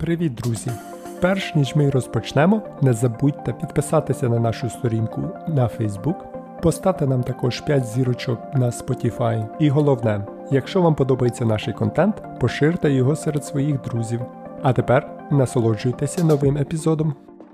Привіт, друзі! Перш ніж ми розпочнемо, не забудьте підписатися на нашу сторінку на Facebook, поставте нам також 5 зірочок на Spotify. І головне, якщо вам подобається наш контент, поширте його серед своїх друзів. А тепер насолоджуйтеся новим епізодом.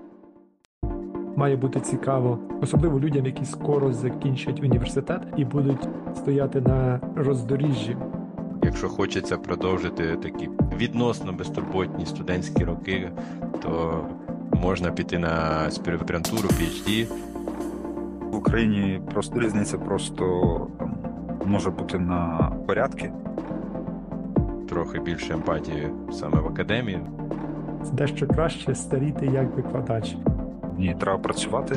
Має бути цікаво, особливо людям, які скоро закінчать університет і будуть стояти на роздоріжжі. Якщо хочеться продовжити такі відносно безтурботні студентські роки, то можна піти на аспірантуру, PhD. В Україні просто різниця може бути на порядки. Трохи більше емпатії саме в академії. Дещо краще старіти як викладач. Ні, треба працювати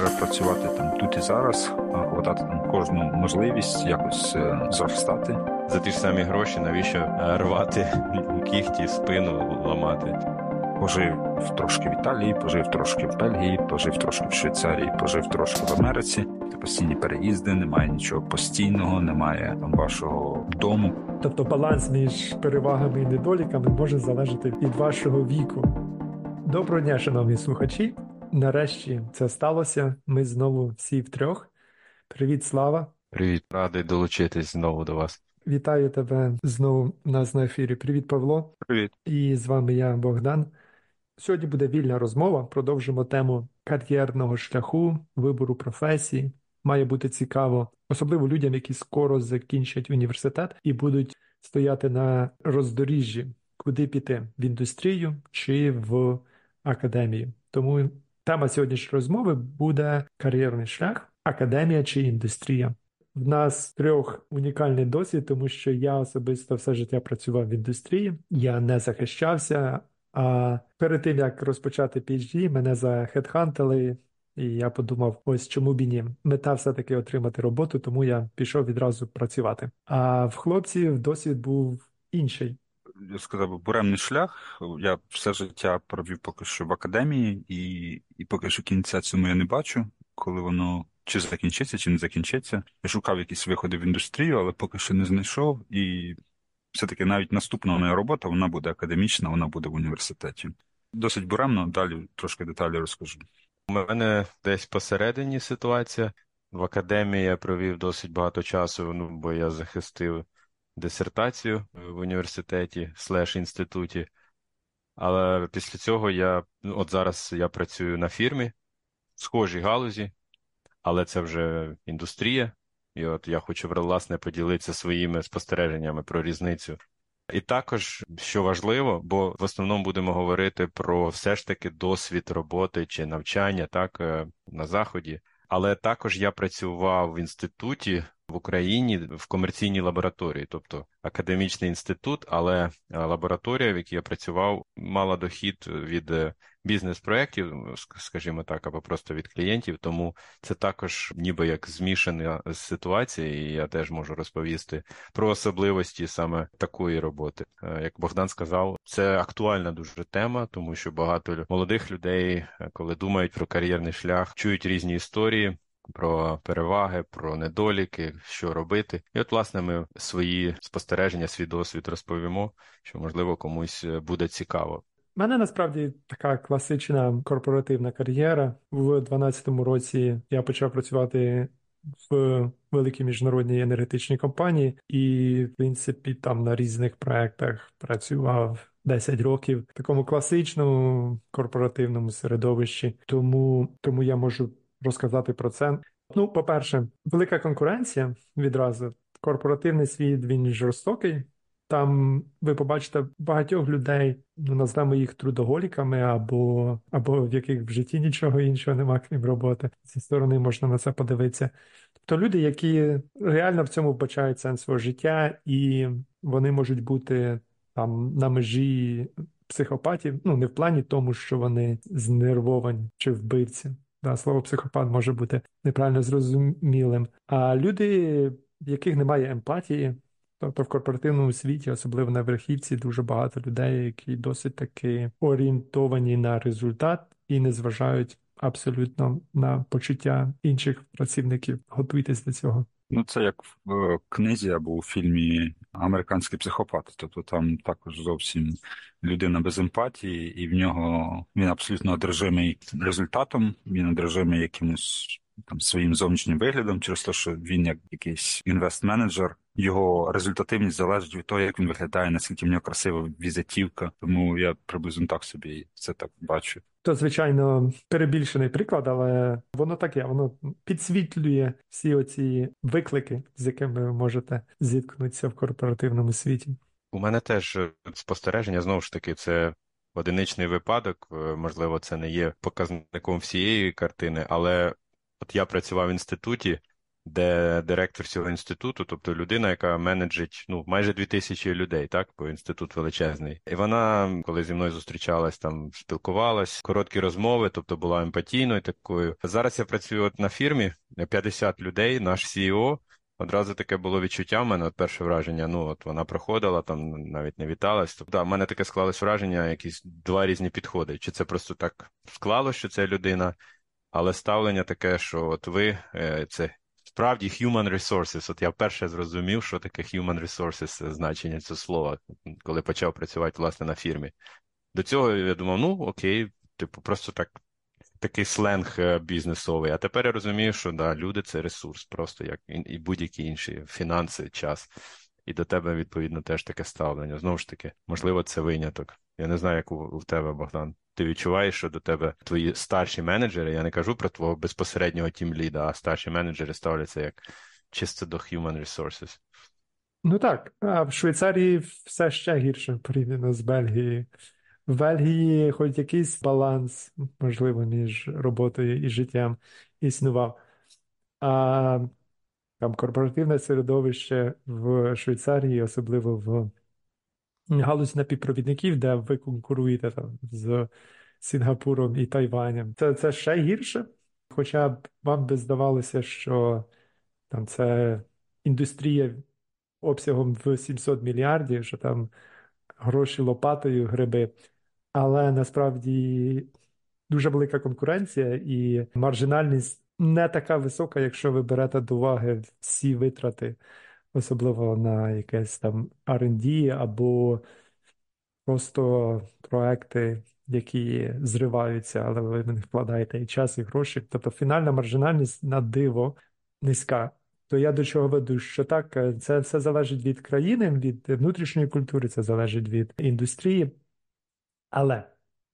там тут і зараз, хватати там кожну можливість якось зростати. За ті ж самі гроші навіщо рвати кіхті, спину ламати? Пожив трошки в Італії, пожив трошки в Бельгії, пожив трошки в Швейцарії, пожив трошки в Америці. Постійні переїзди, немає нічого постійного, немає там вашого дому. Тобто баланс між перевагами і недоліками може залежати від вашого віку. Доброго дня, шановні слухачі! Нарешті це сталося. Ми знову всі втрьох. Привіт, Слава! Привіт, радий долучитись знову до вас. Вітаю тебе знову у нас на ефірі. Привіт, Павло. Привіт. І з вами я, Богдан. Сьогодні буде вільна розмова. Продовжимо тему кар'єрного шляху, вибору професії. Має бути цікаво, особливо людям, які скоро закінчать університет і будуть стояти на роздоріжжі, куди піти, в індустрію чи в академію. Тому тема сьогоднішньої розмови буде кар'єрний шлях, академія чи індустрія. В нас трьох унікальний досвід, тому що я особисто все життя працював в індустрії, я не захищався, а перед тим, як розпочати PhD, мене захедхантили, і я подумав, ось чому б і ні. Мета все-таки отримати роботу, тому я пішов відразу працювати. А в хлопців досвід був інший. Я сказав, буремний шлях. Я все життя провів поки що в академії, і поки що кінця цьому я не бачу, коли воно чи закінчиться, чи не закінчиться. Я шукав якісь виходи в індустрію, але поки що не знайшов. І все-таки навіть наступна моя робота, вона буде академічна, вона буде в університеті. Досить буремно, далі трошки деталі розкажу. У мене десь посередині ситуація. В академії я провів досить багато часу, бо я захистив дисертацію в університеті /інституті. Але після цього зараз я працюю на фірмі в схожій галузі, але це вже індустрія. І от я хочу, власне, поділитися своїми спостереженнями про різницю. І також, що важливо, бо в основному будемо говорити про все ж таки досвід роботи чи навчання на Заході. Але також я працював в інституті в Україні в комерційній лабораторії, тобто академічний інститут, але лабораторія, в якій я працював, мала дохід від бізнес-проєктів, скажімо так, або просто від клієнтів, тому це також ніби як змішана ситуація, і я теж можу розповісти про особливості саме такої роботи. Як Богдан сказав, це актуальна дуже тема, тому що багато молодих людей, коли думають про кар'єрний шлях, чують різні історії, про переваги, про недоліки, що робити. І от, власне, ми свої спостереження, свій досвід розповімо, що, можливо, комусь буде цікаво. У мене, насправді, така класична корпоративна кар'єра. У 2012 році я почав працювати в великій міжнародній енергетичній компанії і, в принципі, там на різних проєктах працював 10 років в такому класичному корпоративному середовищі. Тому я можу розказати про це. По-перше, велика конкуренція відразу. Корпоративний світ, він жорстокий. Там ви побачите багатьох людей, назвемо їх трудоголіками, або в яких в житті нічого іншого нема, крім роботи. Зі сторони можна на це подивитися. Тобто люди, які реально в цьому вбачають сенс свого життя, і вони можуть бути там на межі психопатів, не в плані тому, що вони знервовані чи вбивці. Слово психопат може бути неправильно зрозумілим. А люди, в яких немає емпатії, тобто в корпоративному світі, особливо на верхівці, дуже багато людей, які досить таки орієнтовані на результат і не зважають абсолютно на почуття інших працівників. Готуйтесь до цього. Ну, це як в книзі або у фільмі «Американський психопат». Тобто там також зовсім людина без емпатії, і в нього він абсолютно одержимий результатом, він одержимий якимось там своїм зовнішнім виглядом, через те, що він як якийсь інвест-менеджер, його результативність залежить від того, як він виглядає, наскільки в нього красива візитівка. Тому я приблизно так собі це так бачу. То, звичайно, перебільшений приклад, але воно таке, воно підсвітлює всі оці виклики, з якими ви можете зіткнутися в корпоративному світі. У мене теж спостереження, знову ж таки, це одиничний випадок, можливо, це не є показником всієї картини, але от я працював в інституті, де директор цього інституту, тобто людина, яка менеджить майже 2000 людей, так, бо інститут величезний. І вона, коли зі мною зустрічалась, там спілкувалась, короткі розмови, тобто була емпатійною такою. Зараз я працюю от на фірмі, 50 людей, наш CEO. Одразу таке було відчуття в мене, от перше враження, от вона проходила, там навіть не віталась. Тобто, в мене таке склалось враження, якісь два різні підходи. Чи це просто так склалося, що це людина, але ставлення таке, що от ви, це справді human resources. От я вперше зрозумів, що таке human resources, значення цього слова, коли почав працювати, власне, на фірмі. До цього я думав, окей, типу, просто такий сленг бізнесовий. А тепер я розумію, що да, люди це ресурс, просто як і будь-які інші фінанси, час. І до тебе, відповідно, теж таке ставлення. Знову ж таки, можливо, це виняток. Я не знаю, як у тебе, Богдан. Ти відчуваєш, що до тебе твої старші менеджери, я не кажу про твого безпосереднього тімліда, а старші менеджери ставляться як чисто до human resources. Ну так, а в Швейцарії все ще гірше порівняно з Бельгією. В Бельгії хоч якийсь баланс, можливо, між роботою і життям існував. А там корпоративне середовище в Швейцарії, особливо в галузі напівпровідників, де ви конкуруєте там з Сінгапуром і Тайванем. Це ще гірше. Хоча б вам би здавалося, що там це індустрія обсягом в 700 мільярдів, що там гроші лопатою, гриби. Але насправді дуже велика конкуренція і маржинальність не така висока, якщо ви берете до уваги всі витрати, особливо на якесь там R&D або просто проекти, які зриваються, але ви в них вкладаєте і час, і гроші. Тобто фінальна маржинальність на диво низька. То я до чого веду, що так, це все залежить від країни, від внутрішньої культури, це залежить від індустрії. Але,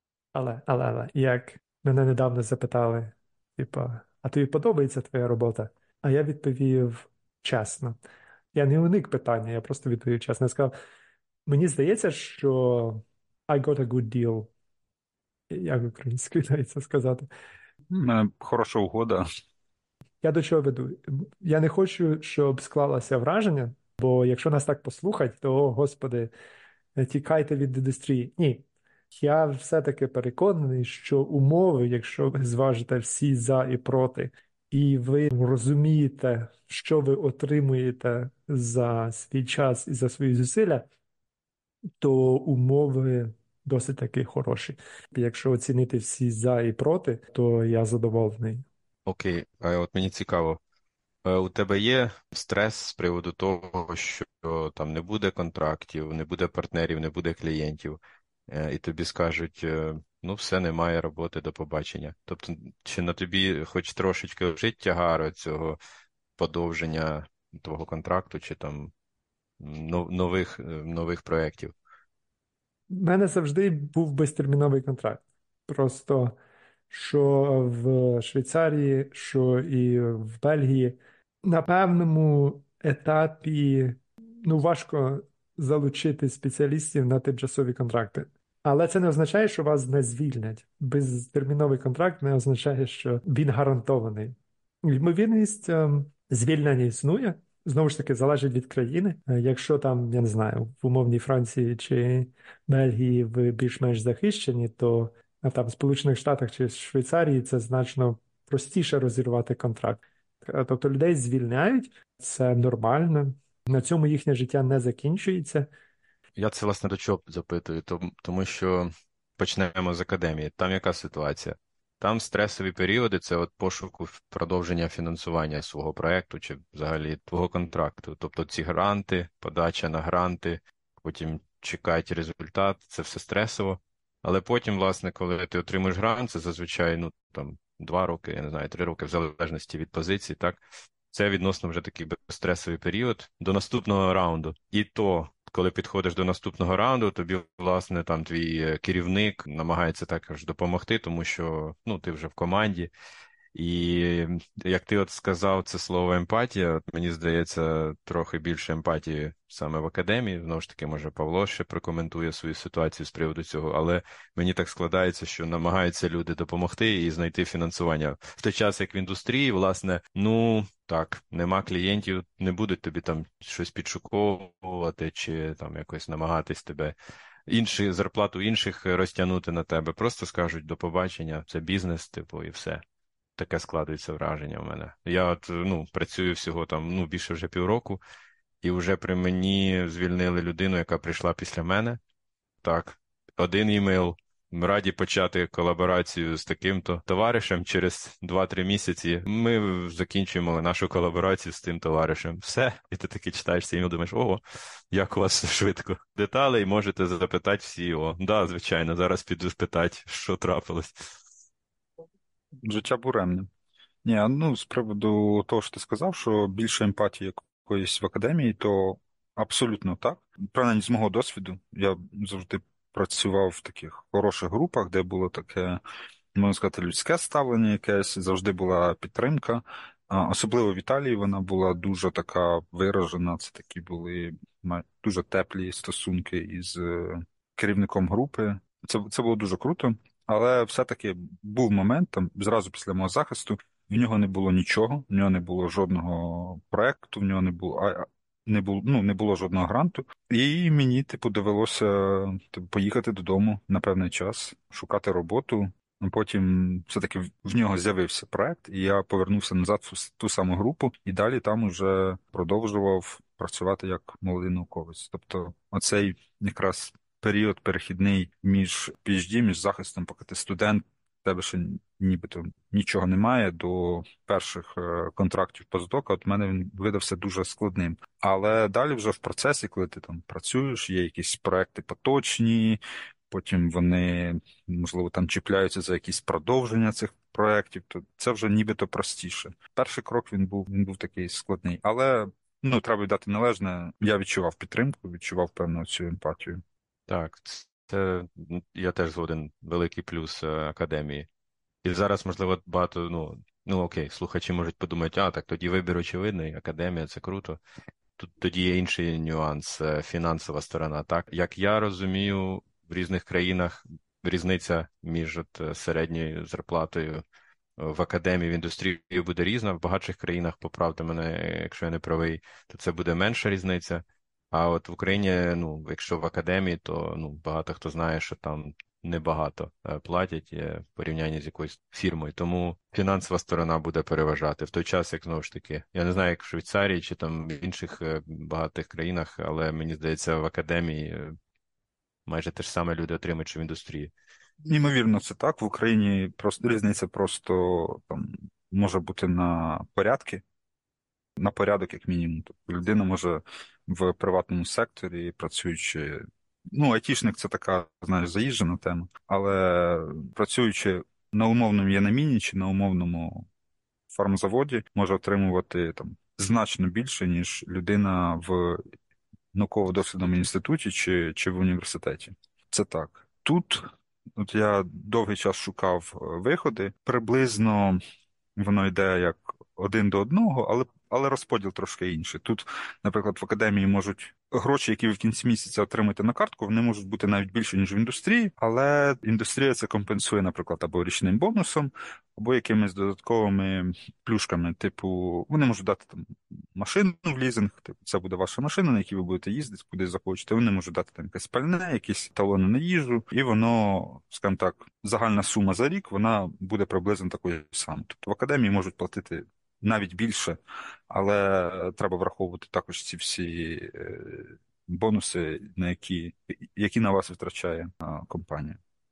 як мене недавно запитали, типа, а тобі подобається твоя робота? А я відповів чесно. Я не уник питання, я просто відповів чесно. Я сказав, мені здається, що I got a good deal. Як українською дається сказати. У мене хороша угода. Я до чого веду? Я не хочу, щоб склалося враження, бо якщо нас так послухать, то, о, Господи, тікайте від індустрії. Ні. Я все-таки переконаний, що умови, якщо ви зважите всі за і проти, і ви розумієте, що ви отримуєте за свій час і за свої зусилля, то умови досить таки хороші. Якщо оцінити всі за і проти, то я задоволений. Окей, а от мені цікаво. У тебе є стрес з приводу того, що там не буде контрактів, не буде партнерів, не буде клієнтів, і тобі скажуть, все, немає роботи, до побачення. Тобто, чи на тобі хоч трошечки лежить тягар цього подовження твого контракту, чи там нових проєктів? У мене завжди був безтерміновий контракт. Просто що в Швейцарії, що і в Бельгії на певному етапі важко залучити спеціалістів на тимчасові контракти. Але це не означає, що вас не звільнять. Безтерміновий контракт не означає, що він гарантований. Ймовірність звільнення існує. Знову ж таки, залежить від країни. Якщо там, я не знаю, в умовній Франції чи Бельгії ви більш-менш захищені, то там в Сполучених Штатах чи Швейцарії це значно простіше розірвати контракт. Тобто людей звільняють, це нормально. На цьому їхнє життя не закінчується. Я це, власне, до чого запитую, тому що почнемо з академії. Там яка ситуація? Там стресові періоди – це от пошуку продовження фінансування свого проекту чи взагалі твого контракту. Тобто ці гранти, подача на гранти, потім чекати результат, це все стресово. Але потім, власне, коли ти отримуєш грант, це зазвичай, ну, там, 2 роки, я не знаю, 3 роки, в залежності від позиції, так? Це відносно вже такий безстресовий період до наступного раунду. І то, коли підходиш до наступного раунду, тобі, власне, там твій керівник намагається також допомогти, тому що, ну, ти вже в команді. І як ти от сказав це слово емпатія, от мені здається, трохи більше емпатії саме в академії. Знову ж таки, може, Павло ще прокоментує свою ситуацію з приводу цього, але мені так складається, що намагаються люди допомогти і знайти фінансування. В той час, як в індустрії, власне, ну, так, нема клієнтів, не будуть тобі там щось підшуковувати чи там якось намагатись тебе зарплату інших розтягнути на тебе. Просто скажуть до побачення, це бізнес, типу, і все. Таке складується враження в мене. Я от, ну, працюю всього там, ну, більше вже півроку, і вже при мені звільнили людину, яка прийшла після мене. Так, один імейл. Ми раді почати колаборацію з таким-то товаришем. Через 2-3 місяці ми закінчуємо нашу колаборацію з тим товаришем. Все. І ти таки читаєш цей імейл, думаєш, ого, як у вас швидко. Деталей можете запитати всі. О, да, звичайно, зараз піду спитати, що трапилось. Життя буремне. Ні, ну, з приводу того, що ти сказав, що більше емпатії якоїсь в академії, то абсолютно так. Принаймні, з мого досвіду, я завжди працював в таких хороших групах, де було таке, можна сказати, людське ставлення якесь, завжди була підтримка. Особливо в Італії вона була дуже така виражена, це такі були дуже теплі стосунки із керівником групи. Це було дуже круто. Але все-таки був момент, там, зразу після мого захисту, в нього не було нічого, в нього не було жодного проекту, в нього не було жодного гранту. І мені, типу, довелося поїхати додому на певний час, шукати роботу. Потім все-таки в нього з'явився проект, і я повернувся назад в ту саму групу, і далі там уже продовжував працювати як молодий науковець. Тобто оцей якраз період перехідний між PhD, між захистом, поки ти студент, в тебе ще нібито нічого немає до перших контрактів постдока, от в мене він видався дуже складним. Але далі вже в процесі, коли ти там працюєш, є якісь проекти поточні, потім вони, можливо, там чіпляються за якісь продовження цих проєктів, то це вже нібито простіше. Перший крок він був такий складний, але ну, треба віддати належне. Я відчував підтримку, відчував певну цю емпатію. Так, це я теж згоден, великий плюс академії. І зараз, можливо, багато, ну окей, слухачі можуть подумати, так тоді вибір очевидний, академія це круто. Тут тоді є інший нюанс, фінансова сторона. Так, як я розумію, в різних країнах різниця між середньою зарплатою в академії, в індустрії буде різна. В багатших країнах, поправте мене, якщо я не правий, то це буде менша різниця. А от в Україні, ну, якщо в академії, то багато хто знає, що там небагато платять в порівнянні з якоюсь фірмою. Тому фінансова сторона буде переважати. В той час, як знову ж таки, я не знаю, як в Швейцарії чи там в інших багатих країнах, але мені здається, в академії майже те ж саме люди отримують, що в індустрії. Ймовірно, це так. В Україні різниця просто там може бути на порядок, як мінімум. Тобто людина може в приватному секторі, працюючи, ну, айтішник це така, знаєш, заїжджена тема, але працюючи на умовному янаміні чи на умовному фармзаводі, може отримувати там значно більше, ніж людина в науково-дослідному інституті чи в університеті. Це так. Тут от я довгий час шукав виходи, приблизно воно йде як 1 до 1, але розподіл трошки інший. Тут, наприклад, в академії можуть гроші, які ви в кінці місяця отримаєте на картку, вони можуть бути навіть більше, ніж в індустрії, але індустрія це компенсує, наприклад, або річним бонусом, або якимись додатковими плюшками. Типу, вони можуть дати там машину в лізинг, типу, це буде ваша машина, на якій ви будете їздити, куди захочете. Вони можуть дати там якесь пальне, якісь талони на їжу, і воно, скажімо так, загальна сума за рік, вона буде приблизно такою самою. Тобто в академії можуть платити навіть більше, але треба враховувати також ці всі бонуси, які на вас витрачає компанія.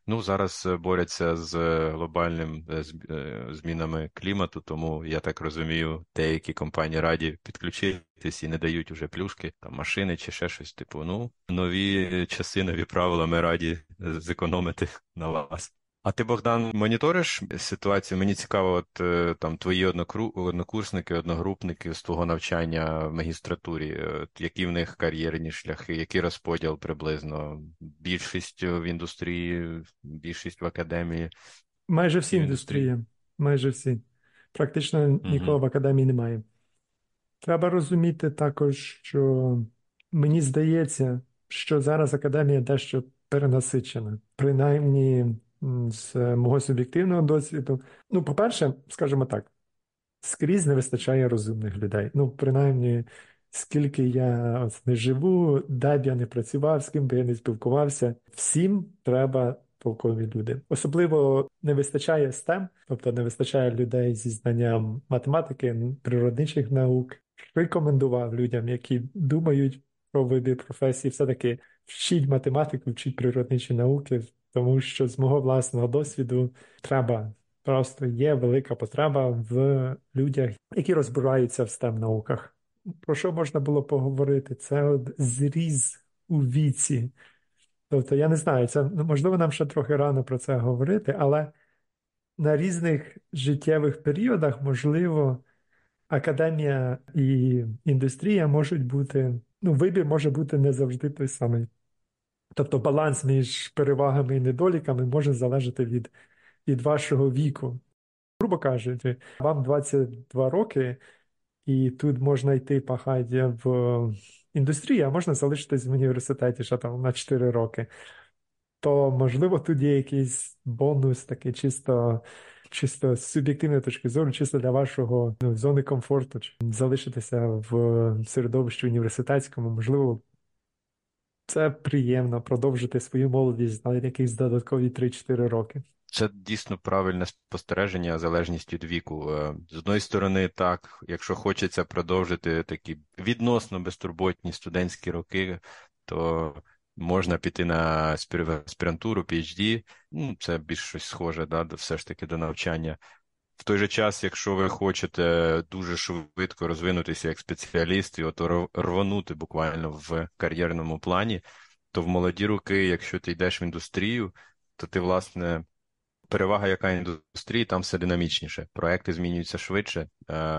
Ну, зараз борються з глобальним змінами клімату, тому, я так розумію, деякі компанії раді підключитись і не дають уже плюшки, там машини чи ще щось. Типу, ну, нові часи, нові правила, ми раді зекономити на вас. А ти, Богдан, моніториш ситуацію? Мені цікаво, от там твої однокурсники, одногрупники з твого навчання в магістратурі, які в них кар'єрні шляхи, який розподіл приблизно? Більшість в індустрії, більшість в академії, Майже всі і в індустрії? індустрії, майже всі. Практично нікого Угу. в академії немає. Треба розуміти також, що мені здається, що зараз академія дещо перенасичена. Принаймні, з мого суб'єктивного досвіду. Ну, по-перше, скажімо так, скрізь не вистачає розумних людей. Ну, принаймні, скільки я от не живу, де б я не працював, з ким би я не спілкувався, всім треба толкові люди. Особливо не вистачає STEM, тобто не вистачає людей зі знанням математики, природничих наук. Рекомендував людям, які думають про вибір професії, все-таки вчіть математику, вчіть природничі науки, тому що з мого власного досвіду треба. Просто є велика потреба в людях, які розбираються в stem науках. Про що можна було поговорити? Це от зріз у віці. Тобто, я не знаю, це можливо нам ще трохи рано про це говорити, але на різних життєвих періодах, можливо, академія і індустрія можуть бути, ну, вибір може бути не завжди той самий. Тобто баланс між перевагами і недоліками може залежати від вашого віку. Грубо кажучи, вам 22 роки, і тут можна йти пахати в індустрії, а можна залишитись в університеті ще там на 4 роки. То, можливо, тут є якийсь бонус, такий чисто з суб'єктивної точки зору, чисто для вашого зони комфорту, чи залишитися в середовищі університетському. Можливо, це приємно продовжити свою молодість на якісь додаткові 3-4 роки. Це дійсно правильне спостереження, залежність від віку. З одної сторони, так, якщо хочеться продовжити такі відносно безтурботні студентські роки, то можна піти на аспірантуру, PhD, ну, це більш щось схоже, да, все ж таки до навчання. В той же час, якщо ви хочете дуже швидко розвинутися як спеціаліст і от рванути буквально в кар'єрному плані, то в молоді роки, якщо ти йдеш в індустрію, то ти, власне, перевага, яка індустрії, там все динамічніше. Проекти змінюються швидше,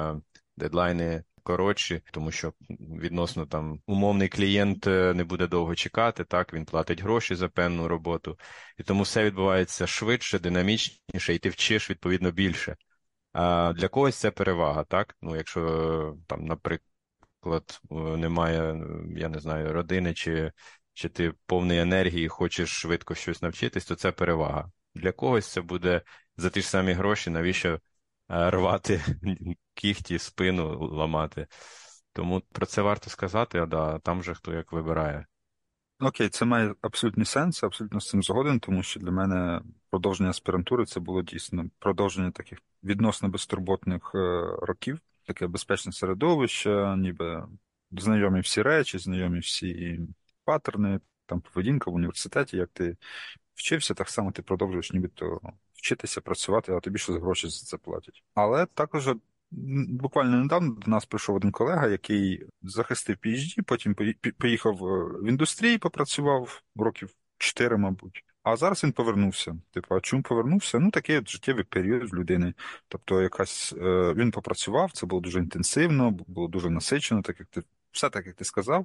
дедлайни коротші, тому що відносно там умовний клієнт не буде довго чекати, так, він платить гроші за певну роботу. І тому все відбувається швидше, динамічніше, і ти вчиш, відповідно, більше. А для когось це перевага, так? Ну, якщо там, наприклад, немає, я не знаю, родини, чи ти повний енергії, хочеш швидко щось навчитись, то це перевага. Для когось це буде за ті ж самі гроші, навіщо рвати кіхті, спину ламати. Тому про це варто сказати, а да, там же хто як вибирає. Окей, це має абсолютний сенс, абсолютно з цим згоден, тому що для мене продовження аспірантури це було дійсно продовження таких відносно безтурботних років, таке безпечне середовище, ніби знайомі всі речі, знайомі всі паттерни, там поведінка в університеті, як ти вчився, так само ти продовжуєш нібито вчитися, працювати, а тобі щось гроші за це платять. Але також буквально недавно до нас прийшов один колега, який захистив PhD, потім поїхав в індустрію, попрацював років 4, мабуть. А зараз він повернувся. Типу, а чому повернувся? Ну, такий от життєвий період в людини. Тобто, він попрацював, це було дуже інтенсивно, було дуже насичено, все так, як ти сказав.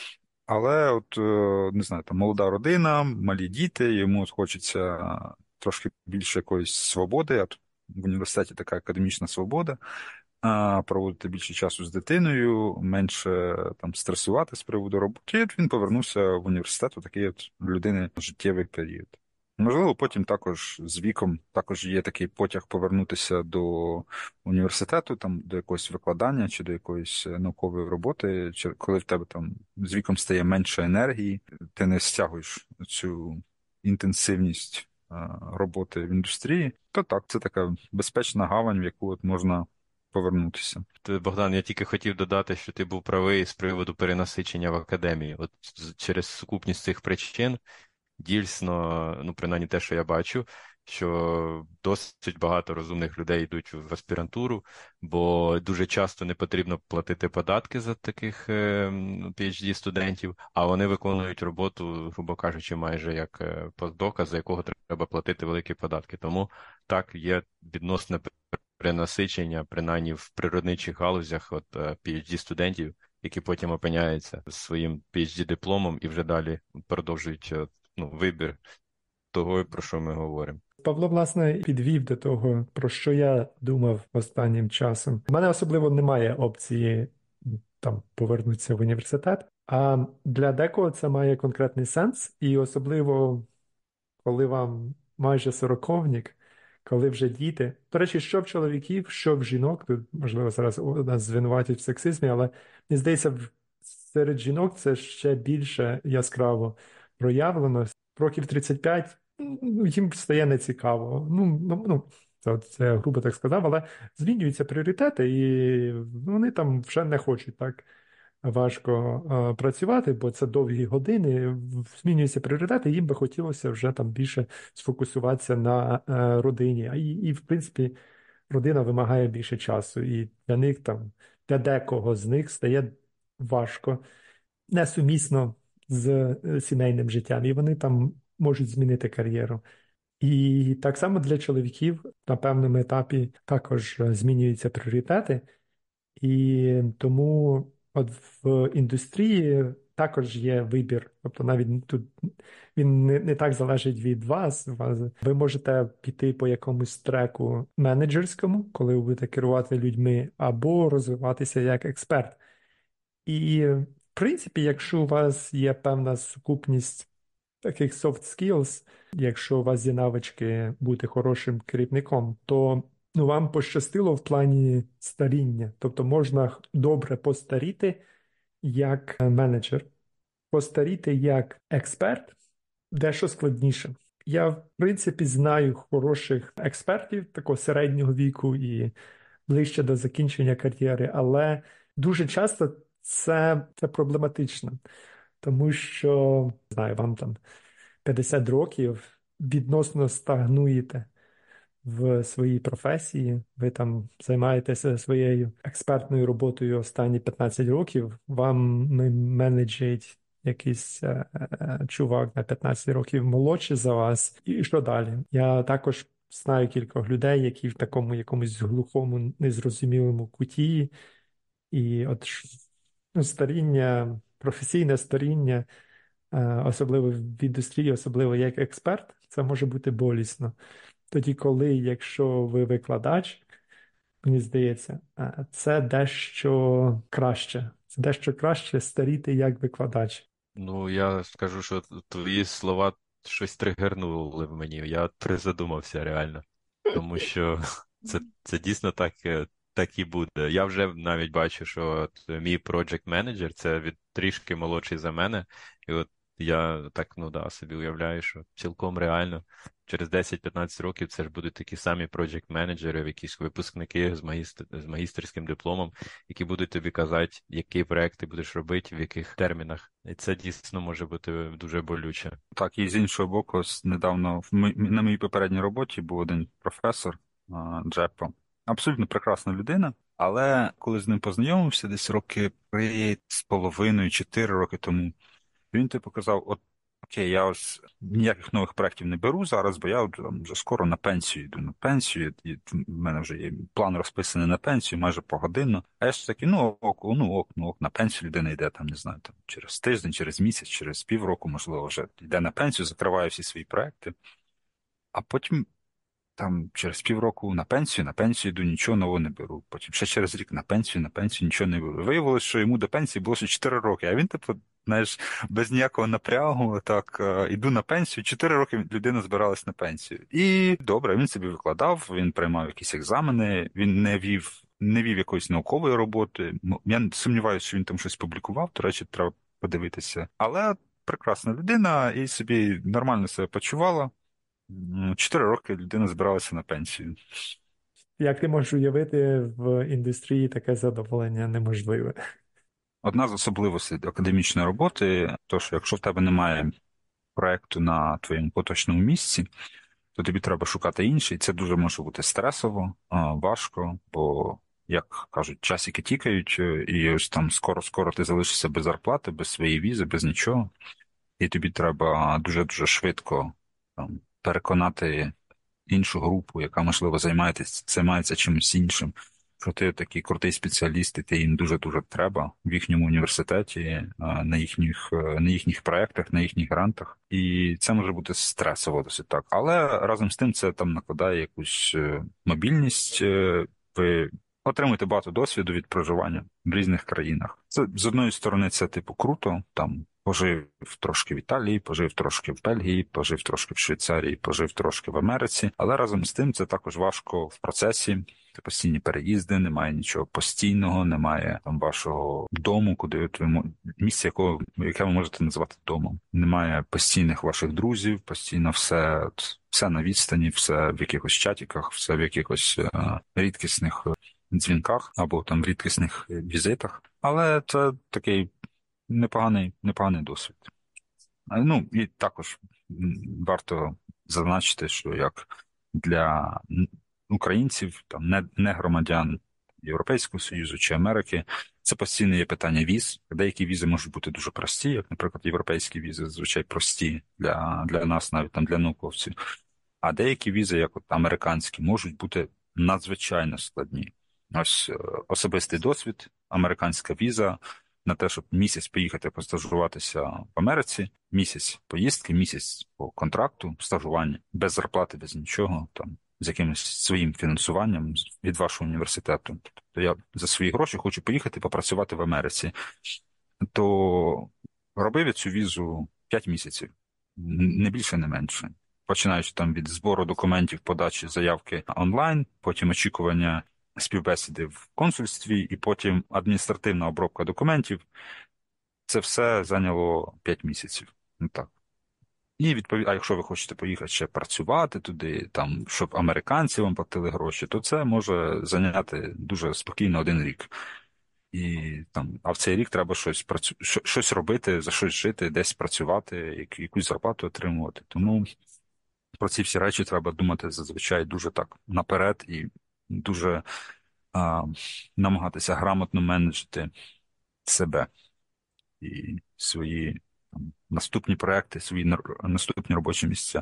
Але от, не знаю, там молода родина, малі діти, йому от хочеться трошки більше якоїсь свободи, а тут в університеті така академічна свобода, проводити більше часу з дитиною, менше там стресувати з приводу роботи. І от він повернувся в університет у такий от людини життєвий період. Можливо, потім також з віком також є такий потяг повернутися до університету, там до якогось викладання чи до якоїсь наукової роботи, чи коли в тебе там з віком стає менше енергії, ти не стягуєш цю інтенсивність роботи в індустрії, то так, це така безпечна гавань, в яку от можна повернутися. Богдан, я тільки хотів додати, що ти був правий з приводу перенасичення в академії. От через сукупність цих причин дійсно, ну, принаймні те, що я бачу, що досить багато розумних людей йдуть в аспірантуру, бо дуже часто не потрібно платити податки за таких PhD-студентів, а вони виконують роботу, грубо кажучи, майже як постдока, за якого треба платити великі податки. Тому так, є відносне перенасичення, принаймні в природничих галузях, от PhD-студентів, які потім опиняються з своїм PhD-дипломом і вже далі продовжують ну, вибір того, про що ми говоримо. Павло, власне, підвів до того, про що я думав останнім часом. У мене особливо немає опції там повернутися в університет, а для декого це має конкретний сенс, і особливо коли вам майже сороковник, коли вже діти. До речі, що в чоловіків, що в жінок, тут, можливо, зараз нас звинуватять в сексизмі, але мені здається, серед жінок це ще більше яскраво проявлено. Років 35 ну, їм стає нецікаво. Це я грубо так сказав, але змінюються пріоритети, і вони там вже не хочуть так важко працювати, бо це довгі години, змінюються пріоритети, їм би хотілося вже там більше сфокусуватися на родині. І, в принципі, родина вимагає більше часу. І для них там, для декого з них стає важко, несумісно з сімейним життям, і вони там можуть змінити кар'єру. І так само для чоловіків на певному етапі також змінюються пріоритети. І тому от в індустрії також є вибір. Тобто навіть тут він не так залежить від вас. Ви можете піти по якомусь треку менеджерському, коли ви будете керувати людьми, або розвиватися як експерт. І, в принципі, якщо у вас є певна сукупність таких soft skills, якщо у вас є навички бути хорошим керівником, то ну, вам пощастило в плані старіння. Тобто можна добре постаріти як менеджер, постаріти як експерт дещо складніше. Я, в принципі, знаю хороших експертів такого середнього віку і ближче до закінчення кар'єри, але дуже часто це проблематично, тому що, не знаю, вам там 50 років відносно стагнуєте в своїй професії, ви там займаєтеся своєю експертною роботою останні 15 років, вам менеджить якийсь чувак на 15 років молодший за вас. І що далі? Я також знаю кількох людей, які в такому якомусь глухому, незрозумілому куті, і от ну, старіння, професійне старіння, особливо в індустрії, особливо як експерт, це може бути болісно. Тоді, коли, якщо ви викладач, мені здається, це дещо краще. Це дещо краще старіти як викладач. Ну, я скажу, що твої слова щось тригернули в мені. Я призадумався реально. Тому що це дійсно так, так і буде. Я вже навіть бачу, що от мій project менеджер це трішки молодший за мене. І от я так, ну да, собі уявляю, що цілком реально через 10-15 років це ж будуть такі самі project менеджери, якісь випускники з магістерським дипломом, які будуть тобі казати, який проект ти будеш робити, в яких термінах. І це дійсно може бути дуже болюче. Так, і з іншого боку, недавно на моїй попередній роботі був один професор Джеппо. Абсолютно прекрасна людина, але коли з ним познайомився десь роки 3,5-4 роки тому, він типу казав, от окей, я ось ніяких нових проєктів не беру зараз, бо я вже скоро на пенсію йду на пенсію, і в мене вже є план розписаний на пенсію, майже погодинно. А я ж такий, ну ок, на пенсію людина йде там, не знаю, там через тиждень, через місяць, через півроку, можливо, вже йде на пенсію, закриває всі свої проекти. А потім там через півроку на пенсію йду, нічого нового не беру. Потім ще через рік на пенсію, нічого не беру. Виявилося, що йому до пенсії було ще 4 роки, а він, типу, знаєш, без ніякого напрягу, так, іду на пенсію. 4 роки людина збиралась на пенсію. І добре, він собі викладав, він приймав якісь екзамени, він не вів якоїсь наукової роботи. Я сумніваюся, що він там щось публікував, до речі, треба подивитися. Але прекрасна людина і собі нормально себе почувала. 4 роки людина збиралася на пенсію. Як ти можеш уявити, в індустрії таке задоволення неможливе. Одна з особливостей академічної роботи, то що якщо в тебе немає проєкту на твоєму поточному місці, то тобі треба шукати інший. Це дуже може бути стресово, важко, бо, як кажуть, часики тікають, і ось там скоро-скоро ти залишишся без зарплати, без своєї візи, без нічого. І тобі треба дуже-дуже швидко там, переконати іншу групу, яка, можливо, займається чимось іншим, що ти такий крутий спеціаліст, і ти їм дуже-дуже треба в їхньому університеті, на їхніх проєктах, на їхніх грантах. І це може бути стресово досить так. Але разом з тим це там накладає якусь мобільність, ви отримуєте багато досвіду від проживання в різних країнах. Це, з одної сторони, це типу круто, там пожив трошки в Італії, пожив трошки в Бельгії, пожив трошки в Швейцарії, пожив трошки в Америці, але разом з тим це також важко в процесі. Це постійні переїзди, немає нічого постійного, немає там вашого дому, місця, яке ви можете назвати домом. Немає постійних ваших друзів, постійно все на відстані, все в якихось чатіках, все в якихось рідкісних дзвінках або там в рідкісних візитах. Але це такий непоганий досвід. Ну, і також варто зазначити, що як для українців, там не громадян Європейського Союзу чи Америки, це постійно є питання віз. Деякі візи можуть бути дуже прості, як, наприклад, європейські візи зазвичай прості для нас, навіть там для науковців. А деякі візи, як от американські, можуть бути надзвичайно складні. Ось особистий досвід, американська віза на те, щоб місяць поїхати постажуватися в Америці, місяць поїздки, місяць по контракту, стажування, без зарплати, без нічого, там, з якимось своїм фінансуванням від вашого університету. Тобто я за свої гроші хочу поїхати попрацювати в Америці. То робив я цю візу 5 місяців, не більше, не менше. Починаючи там від збору документів, подачі заявки онлайн, потім очікування співбесіди в консульстві і потім адміністративна обробка документів. Це все зайняло 5 місяців. Ну так. І а якщо ви хочете поїхати ще працювати туди, там, щоб американці вам платили гроші, то це може зайняти дуже спокійно 1 рік. І там, а в цей рік треба щось робити, за щось жити, десь працювати, якусь зарплату отримувати. Тому про ці всі речі треба думати зазвичай дуже так наперед і дуже намагатися грамотно менеджити себе і свої наступні проекти, свої наступні робочі місця.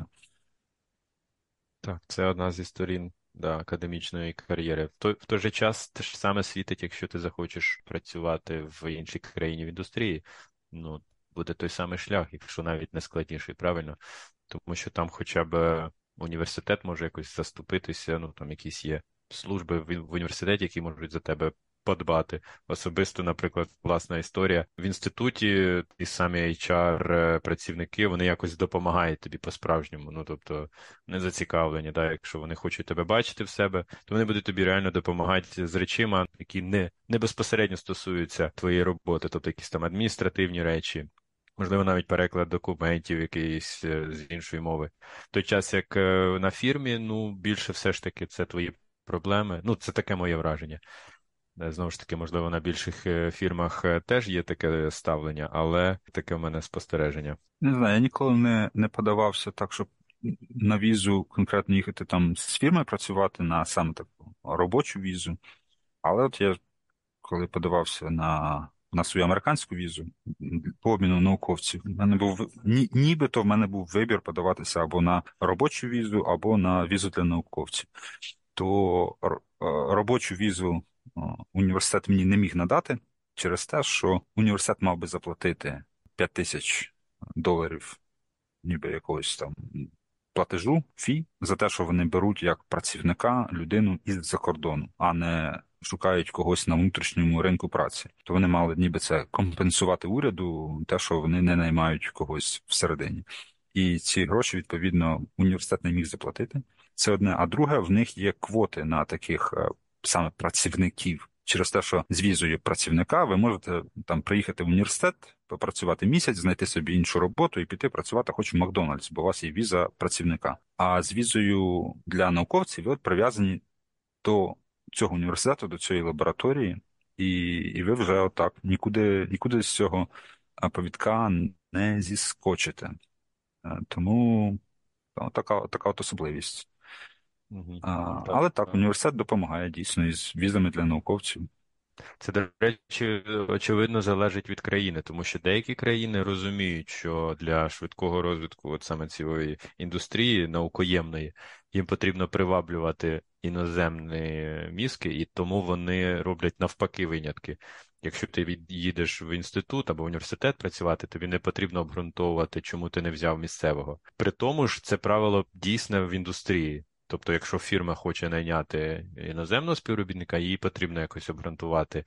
Так, це одна зі сторін академічної кар'єри. В той же час те ж саме світить, якщо ти захочеш працювати в іншій країні в індустрії, ну, буде той самий шлях, якщо навіть не складніший, правильно? Тому що там хоча б університет може якось заступитися, ну, там якісь є служби в університеті, які можуть за тебе подбати. Особисто, наприклад, власна історія. В інституті ті самі HR-працівники, вони якось допомагають тобі по-справжньому. Ну, тобто, не зацікавлені, якщо вони хочуть тебе бачити в себе, то вони будуть тобі реально допомагати з речима, які не безпосередньо стосуються твоєї роботи, тобто якісь там адміністративні речі. Можливо, навіть переклад документів якийсь з іншої мови. В той час, як на фірмі, ну, більше все ж таки це твої проблеми. Ну, це таке моє враження. Знову ж таки, можливо, на більших фірмах теж є таке ставлення, але таке в мене спостереження. Не знаю, я ніколи не подавався так, щоб на візу конкретно їхати там з фірми працювати на саме таку робочу візу. Але от я, коли подавався на свою американську візу по обміну науковців, нібито в мене був вибір подаватися або на робочу візу, або на візу для науковців. То робочу візу університет мені не міг надати через те, що університет мав би заплатити $5000 ніби якогось там платежу, за те, що вони беруть як працівника людину із-за кордону, а не шукають когось на внутрішньому ринку праці. То вони мали ніби це компенсувати уряду, те, що вони не наймають когось всередині. І ці гроші, відповідно, університет не міг заплатити. Це одне. А друге, в них є квоти на таких саме працівників. Через те, що з візою працівника ви можете там приїхати в університет, попрацювати місяць, знайти собі іншу роботу і піти працювати хоч в Макдональдс, бо у вас є віза працівника. А з візою для науковців ви прив'язані до цього університету, до цієї лабораторії, і ви вже отак нікуди з цього повідка не зіскочите. Тому така от особливість. Мгм. Але так, Так. університет допомагає дійсно із візами для науковців. Це, до речі, очевидно, залежить від країни, тому що деякі країни розуміють, що для швидкого розвитку от саме цієї індустрії наукоємної їм потрібно приваблювати іноземні мізки, і тому вони роблять навпаки винятки. Якщо ти їдеш в інститут або в університет працювати, тобі не потрібно обґрунтовувати, чому ти не взяв місцевого. При тому ж це правило дійсне в індустрії. Тобто, якщо фірма хоче найняти іноземного співробітника, їй потрібно якось обґрунтувати.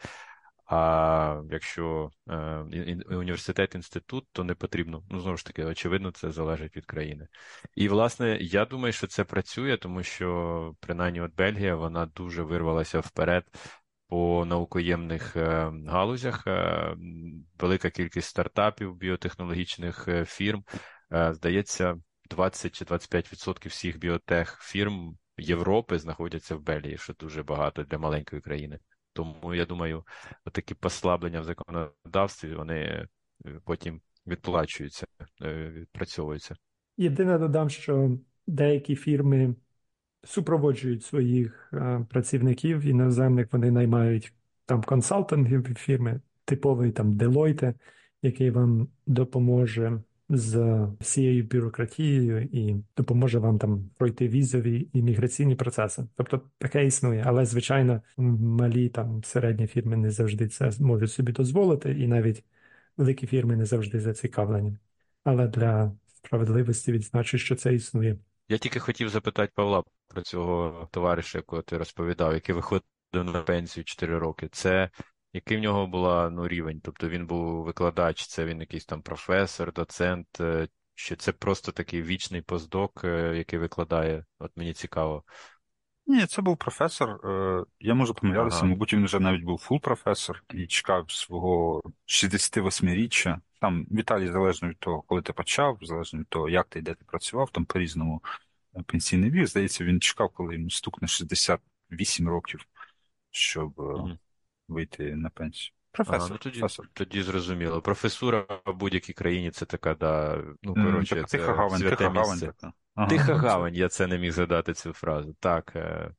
А якщо університет, інститут, то не потрібно. Ну, знову ж таки, очевидно, це залежить від країни. І, власне, я думаю, що це працює, тому що, принаймні, от Бельгія, вона дуже вирвалася вперед по наукоємних галузях. Велика кількість стартапів, біотехнологічних фірм. Здається, 20 чи 25% всіх біотех-фірм Європи знаходяться в Бельгії, що дуже багато для маленької країни. Тому, я думаю, такі послаблення в законодавстві, вони потім відплачуються, відпрацьовуються. Єдине додам, що деякі фірми супроводжують своїх працівників іноземних, вони наймають там консалтингові фірми, типовий там Deloitte, який вам допоможе з всією бюрократією і допоможе вам там пройти візові і міграційні процеси. Тобто таке існує, але звичайно малі там середні фірми не завжди це можуть собі дозволити, і навіть великі фірми не завжди зацікавлені. Але для справедливості відзначу, що це існує. Я тільки хотів запитати Павла про цього товариша, якого ти розповідав, який виходив на пенсію 4 роки. Це який в нього була рівень? Тобто він був викладач, це він якийсь там професор, доцент, чи це просто такий вічний постдок, який викладає? От мені цікаво. Ні, це був професор. Я можу помилятися, Ага. мабуть, він вже навіть був фул-професор і чекав свого 68-річчя. Там в Італії залежно від того, коли ти почав, залежно від того, як ти і де ти працював, там по-різному пенсійний вік. Здається, він чекав, коли йому стукне 68 років, щоб Угу. вийти на пенсію. Ага, ну Професор, тоді, професор. тоді зрозуміло. Професура в будь-якій країні це така, да, ну, коротше, Така тиха це гавань, святе тиха гавань місце. така. Ага, Тиха це. гавань, я це не міг згадати цю фразу. Так,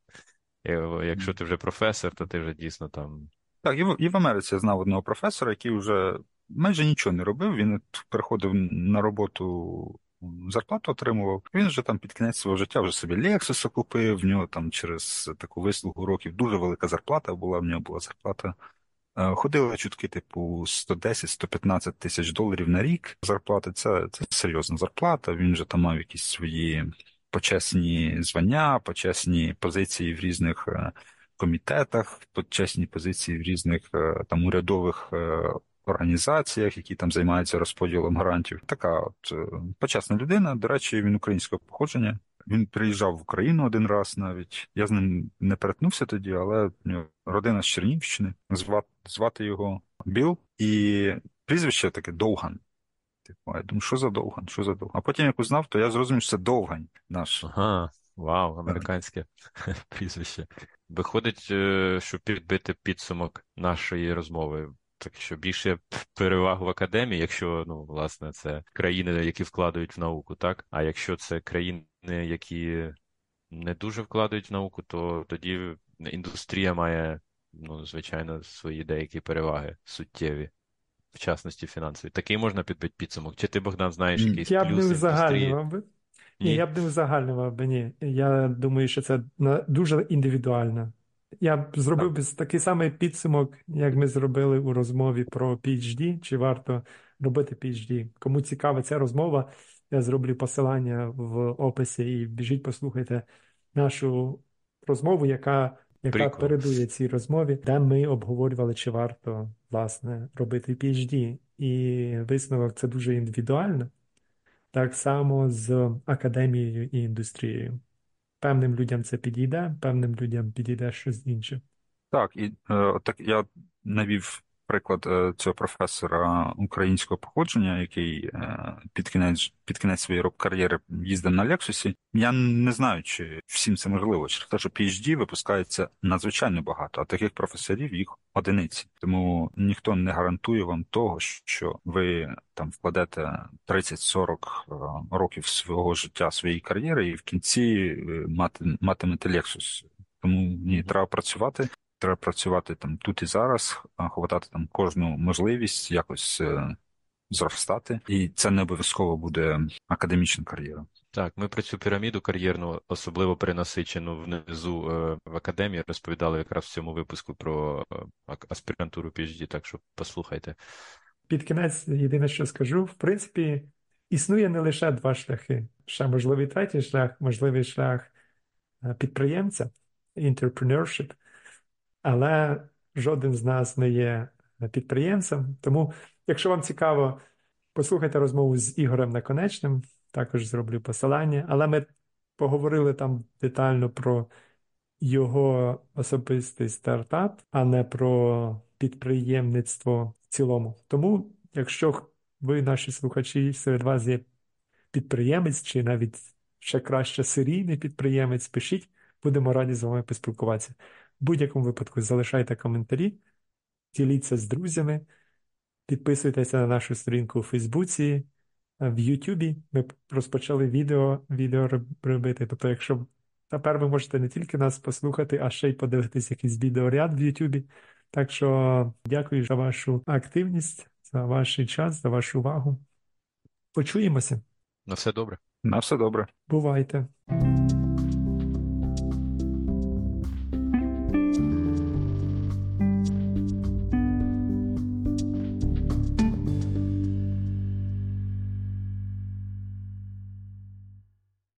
якщо ти вже професор, то ти вже дійсно там. Так, і в Америці я знав одного професора, який вже майже нічого не робив. Він от приходив на роботу, зарплату отримував. Він вже там під кінець свого життя вже собі Лексуса купив. В нього там через таку вислугу років дуже велика зарплата була. В нього була зарплата. Ходили чутки, типу, 110-115 тисяч доларів на рік зарплати. Це серйозна зарплата. Він вже там мав якісь свої почесні звання, почесні позиції в різних комітетах, почесні позиції в різних там урядових організаціях, які там займаються розподілом грантів. Така от почесна людина. До речі, він українського походження. Він приїжджав в Україну один раз навіть. Я з ним не перетнувся тоді, але в нього родина з Чернігівщини. Звати його Біл. І прізвище таке Довган. Типу, я думаю, що за Довган? Що за Довган? А потім, як узнав, то я зрозумів, що це Довгань наш. Ага, вау, американське прізвище. Виходить, щоб підбити підсумок нашої розмови. Так що більше переваг в академії, якщо, ну, власне, це країни, які вкладають в науку, так? А якщо це країни, які не дуже вкладають в науку, то тоді індустрія має, ну, звичайно, свої деякі переваги суттєві, в частності фінансові. Такий можна підбити підсумок. Чи ти, Богдан, знаєш якийсь Я б не плюс індустрії? узагальнював би. Ні, Ні? я б не узагальнював би, ні. Я думаю, що це дуже індивідуально. Я б зробив Так. би такий самий підсумок, як ми зробили у розмові про PhD, чи варто робити PhD. Кому цікава ця розмова, я зроблю посилання в описі і біжіть, послухайте нашу розмову, яка Прикол. передує цій розмові, де ми обговорювали, чи варто, власне, робити PhD. І висновок це дуже індивідуально. Так само з академією і індустрією. Певним людям це підійде, певним людям підійде щось інше. Так, і так я навів приклад цього професора українського походження, який під кінець своєї кар'єри їздив на Лексусі. Я не знаю, чи всім це можливо. Через те, що PhD випускається надзвичайно багато, а таких професорів їх одиниці. Тому ніхто не гарантує вам того, що ви там вкладете 30-40 років свого життя, своєї кар'єри, і в кінці матимете Lexus. Тому ні, треба працювати. Треба працювати там тут і зараз, хватати там кожну можливість якось зростати. І це не обов'язково буде академічна кар'єра. Так, ми про цю піраміду кар'єрну, особливо перенасичену внизу в академії, розповідали якраз в цьому випуску про аспірантуру PhD, так що послухайте. Під кінець, єдине, що скажу, в принципі, існує не лише два шляхи. Ще можливий третій шлях, можливий шлях підприємця, entrepreneurship, але жоден з нас не є підприємцем. Тому, якщо вам цікаво, послухайте розмову з Ігорем Наконечним, також зроблю посилання, але ми поговорили там детально про його особистий стартап, а не про підприємництво в цілому. Тому, якщо ви, наші слухачі, серед вас є підприємець чи навіть ще краще серійний підприємець, пишіть, будемо раді з вами поспілкуватися. В будь-якому випадку залишайте коментарі, діліться з друзями, підписуйтеся на нашу сторінку у Фейсбуці, в Ютубі. Ми розпочали відео робити. Тобто, якщо тепер ви можете не тільки нас послухати, а ще й подивитись якийсь відеоряд в Ютубі. Так що дякую за вашу активність, за ваш час, за вашу увагу. Почуємося. На все добре. На все добре. Бувайте.